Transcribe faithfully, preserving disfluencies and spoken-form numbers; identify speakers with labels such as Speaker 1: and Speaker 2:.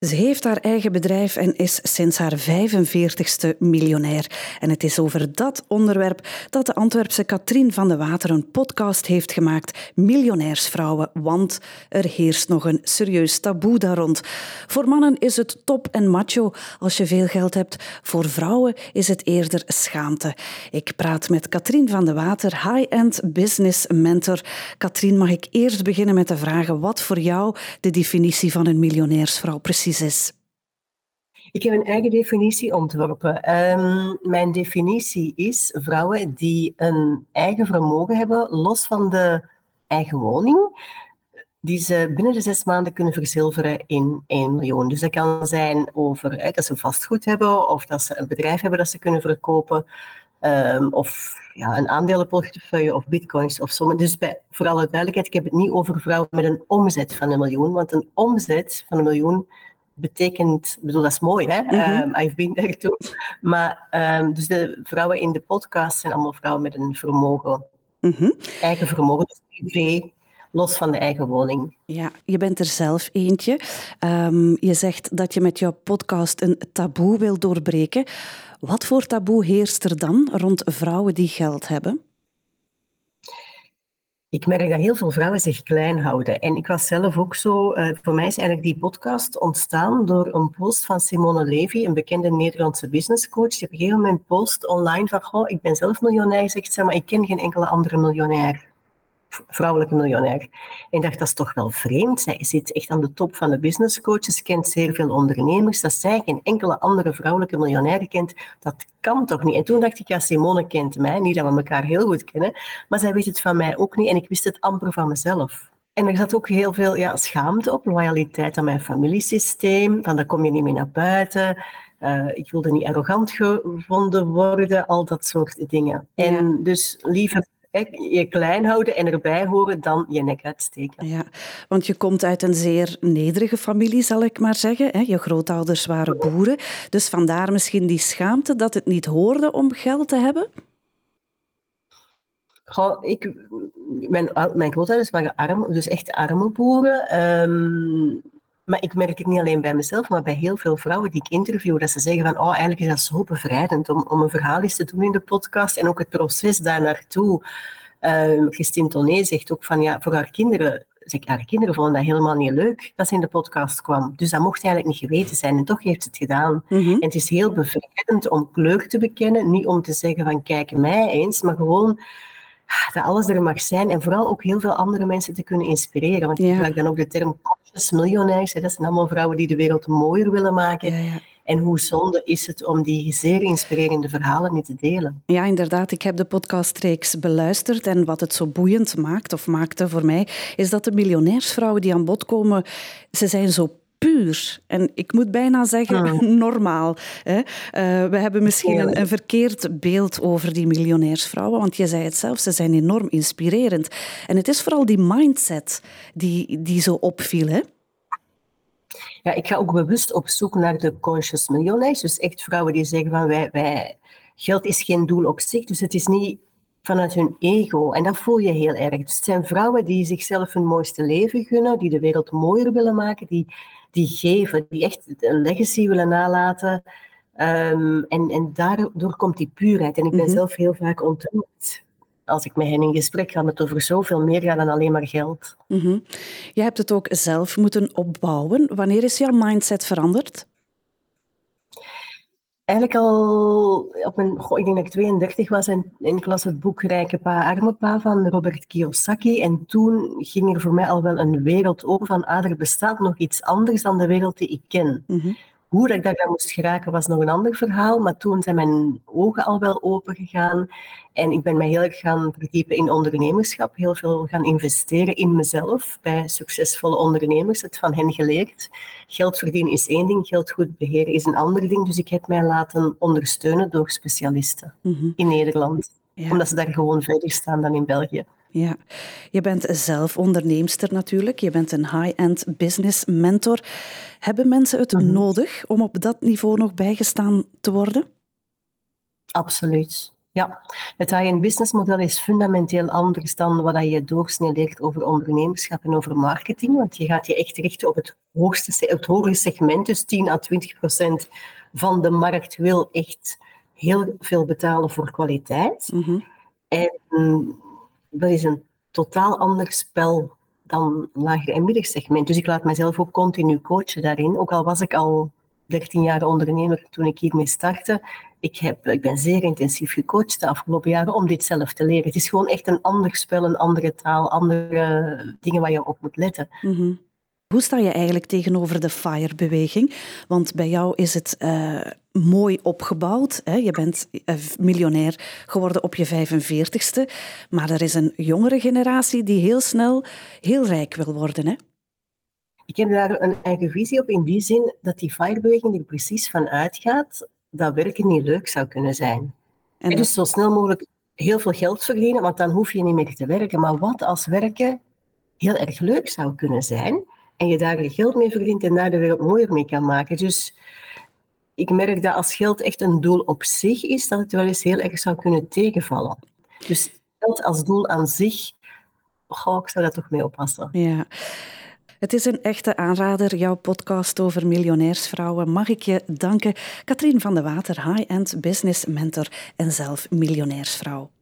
Speaker 1: Ze heeft haar eigen bedrijf en is sinds haar vijfenveertigste miljonair. En het is over dat onderwerp dat de Antwerpse Katrien van de Water een podcast heeft gemaakt. Miljonairsvrouwen, want er heerst nog een serieus taboe daar rond. Voor mannen is het top en macho als je veel geld hebt. Voor vrouwen is het eerder schaamte. Ik praat met Katrien van de Water, high-end business mentor. Katrien, mag ik eerst beginnen met de vragen wat voor jou de definitie van een miljonairsvrouw precies is?
Speaker 2: Ik heb een eigen definitie ontworpen. Um, mijn definitie is vrouwen die een eigen vermogen hebben, los van de eigen woning, die ze binnen de zes maanden kunnen verzilveren in één miljoen. Dus dat kan zijn over hè, dat ze vastgoed hebben, of dat ze een bedrijf hebben dat ze kunnen verkopen, um, of ja, een aandelenportefeuille of bitcoins of zo. Dus bij, voor alle duidelijkheid, ik heb het niet over vrouwen met een omzet van een miljoen, want een omzet van een miljoen betekent, ik bedoel, dat is mooi, hè? Mm-hmm. Um, I've been there too. Maar um, dus de vrouwen in de podcast zijn allemaal vrouwen met een vermogen. Mm-hmm. Eigen vermogen, dus privé, los van de eigen woning.
Speaker 1: Ja, je bent er zelf eentje. Um, je zegt dat je met jouw podcast een taboe wil doorbreken. Wat voor taboe heerst er dan rond vrouwen die geld hebben?
Speaker 2: Ik merk dat heel veel vrouwen zich klein houden. En ik was zelf ook zo. Uh, voor mij is eigenlijk die podcast ontstaan door een post van Simone Levy, een bekende Nederlandse businesscoach. Die op een gegeven moment post online van, goh, ik ben zelf miljonair, zegt ze, maar ik ken geen enkele andere miljonair. Vrouwelijke miljonair. En ik dacht, dat is toch wel vreemd. Zij zit echt aan de top van de businesscoaches, kent zeer veel ondernemers. Dat zij geen enkele andere vrouwelijke miljonair kent, dat kan toch niet? En toen dacht ik, ja, Simone kent mij. Niet dat we elkaar heel goed kennen, maar zij weet het van mij ook niet. En ik wist het amper van mezelf. En er zat ook heel veel ja, schaamte op, loyaliteit aan mijn familiesysteem. Van, daar kom je niet meer naar buiten. Uh, ik wilde niet arrogant gevonden worden, al dat soort dingen. Ja. En dus liever je klein houden en erbij horen dan je nek uitsteken.
Speaker 1: Ja, want je komt uit een zeer nederige familie, zal ik maar zeggen. Je grootouders waren boeren, dus vandaar misschien die schaamte dat het niet hoorde om geld te hebben?
Speaker 2: Goh, ik, mijn, mijn grootouders waren arm, dus echt arme boeren. Um, maar ik merk het niet alleen bij mezelf, maar bij heel veel vrouwen die ik interview, dat ze zeggen van, oh, eigenlijk is dat zo bevrijdend om, om een verhaal eens te doen in de podcast en ook het proces daar naartoe. Uh, Christine Tonnet zegt ook van, ja, voor haar kinderen, zeg, haar kinderen vonden dat helemaal niet leuk dat ze in de podcast kwam. Dus dat mocht eigenlijk niet geweten zijn en toch heeft ze het gedaan. Mm-hmm. En het is heel bevrijdend om kleur te bekennen, niet om te zeggen van, kijk mij eens, maar gewoon dat alles er mag zijn en vooral ook heel veel andere mensen te kunnen inspireren. Want ik ja. gebruik dan ook de term conscious miljonairs. Dat zijn allemaal vrouwen die de wereld mooier willen maken. Ja, ja. En hoe zonde is het om die zeer inspirerende verhalen niet te delen?
Speaker 1: Ja, inderdaad. Ik heb de podcastreeks beluisterd en wat het zo boeiend maakt, of maakte voor mij, is dat de miljonairsvrouwen die aan bod komen, ze zijn zo puur. En ik moet bijna zeggen, hmm. normaal. Hè? Uh, we hebben misschien een, een verkeerd beeld over die miljonairsvrouwen, want je zei het zelf, ze zijn enorm inspirerend. En het is vooral die mindset die, die zo opviel, hè?
Speaker 2: Ja, ik ga ook bewust op zoek naar de conscious miljonairs. Dus echt vrouwen die zeggen van, wij, wij, geld is geen doel op zich, dus het is niet vanuit hun ego. En dat voel je heel erg. Dus het zijn vrouwen die zichzelf hun mooiste leven gunnen, die de wereld mooier willen maken, die die geven, die echt een legacy willen nalaten. Um, en, en daardoor komt die puurheid. En ik ben mm-hmm. zelf heel vaak ontroerd. Als ik met hen in gesprek ga, het over zoveel meer gaat dan alleen maar geld.
Speaker 1: Mm-hmm. Je hebt het ook zelf moeten opbouwen. Wanneer is jouw mindset veranderd?
Speaker 2: Eigenlijk al op mijn, goh, ik denk dat ik tweeëndertig was en, en ik las het boek Rijke Pa, Arme Pa van Robert Kiyosaki. En toen ging er voor mij al wel een wereld open van, ah, er bestaat nog iets anders dan de wereld die ik ken. Mm-hmm. Hoe dat ik daar moest geraken was nog een ander verhaal, maar toen zijn mijn ogen al wel open gegaan. En ik ben mij heel erg gaan verdiepen in ondernemerschap, heel veel gaan investeren in mezelf, bij succesvolle ondernemers, het van hen geleerd. Geld verdienen is één ding, geld goed beheren is een ander ding. Dus ik heb mij laten ondersteunen door specialisten mm-hmm. in Nederland, ja. omdat ze daar gewoon verder staan dan in België.
Speaker 1: Ja, je bent zelf onderneemster natuurlijk. Je bent een high-end business mentor. Hebben mensen het mm-hmm. nodig om op dat niveau nog bijgestaan te worden?
Speaker 2: Absoluut. Ja, het high-end businessmodel is fundamenteel anders dan wat je doorsnee leert over ondernemerschap en over marketing, want je gaat je echt richten op het hoogste, het hogere segment, dus tien à twintig procent van de markt wil echt heel veel betalen voor kwaliteit.
Speaker 1: Mm-hmm.
Speaker 2: En dat is een totaal ander spel dan lager- en middensegment. Dus ik laat mezelf ook continu coachen daarin, ook al was ik al dertien jaar ondernemer toen ik hiermee startte. Ik, heb, ik ben zeer intensief gecoacht de afgelopen jaren om dit zelf te leren. Het is gewoon echt een ander spel, een andere taal, andere dingen waar je op moet letten.
Speaker 1: Mm-hmm. Hoe sta je eigenlijk tegenover de FIRE-beweging? Want bij jou is het uh, mooi opgebouwd. Hè? Je bent uh, miljonair geworden op je vijfenveertigste. Maar er is een jongere generatie die heel snel heel rijk wil worden, hè?
Speaker 2: Ik heb daar een eigen visie op in die zin dat die FIRE-beweging er precies van uitgaat dat werken niet leuk zou kunnen zijn. En dat... Dus zo snel mogelijk heel veel geld verdienen, want dan hoef je niet meer te werken. Maar wat als werken heel erg leuk zou kunnen zijn en je daar geld mee verdient en daar de wereld mooier mee kan maken. Dus ik merk dat als geld echt een doel op zich is, dat het wel eens heel erg zou kunnen tegenvallen. Dus geld als doel aan zich, oh, ik zou daar toch mee oppassen.
Speaker 1: Ja. Het is een echte aanrader, jouw podcast over miljonairsvrouwen. Mag ik je danken. Katrien van de Water, high-end business mentor en zelf miljonairsvrouw.